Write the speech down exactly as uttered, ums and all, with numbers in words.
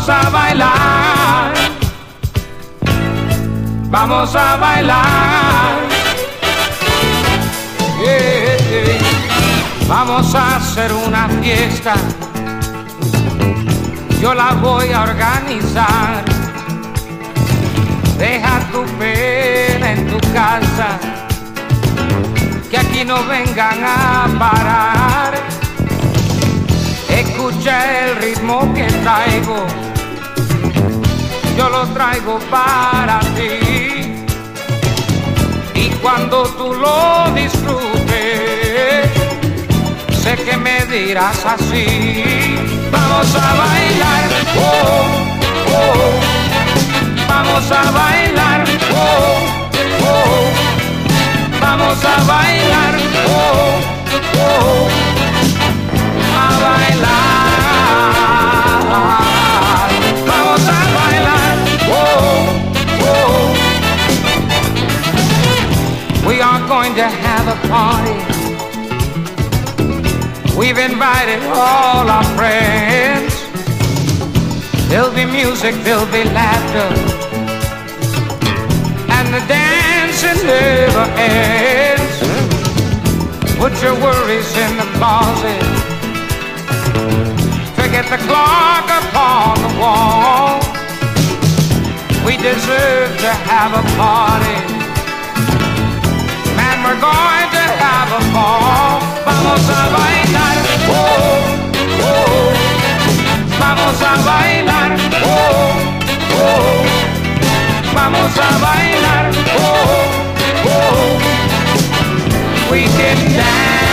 Vamos a bailar, vamos a bailar, yeah, yeah. Vamos a hacer una fiesta, yo la voy a organizar. Deja tu pena en tu casa, que aquí no vengan a parar. Escucha el ritmo que traigo, yo lo traigo para ti. Y cuando tú lo disfrutes, sé que me dirás así. Vamos a bailar, oh, oh. Vamos a bailar, oh, oh. Vamos a bailar, oh, oh. A bailar, vamos a bailar, oh, oh. We are going to have a party. We've invited all our friends. There'll be music, there'll be laughter, and the dancing never ends. Put your worries in the closet, forget the clock upon the wall. We deserve to have a party, man, we're going to have a ball. Vamos a bailar, oh, oh. Vamos a bailar, oh, oh. Vamos a bailar, oh, oh. We can dance.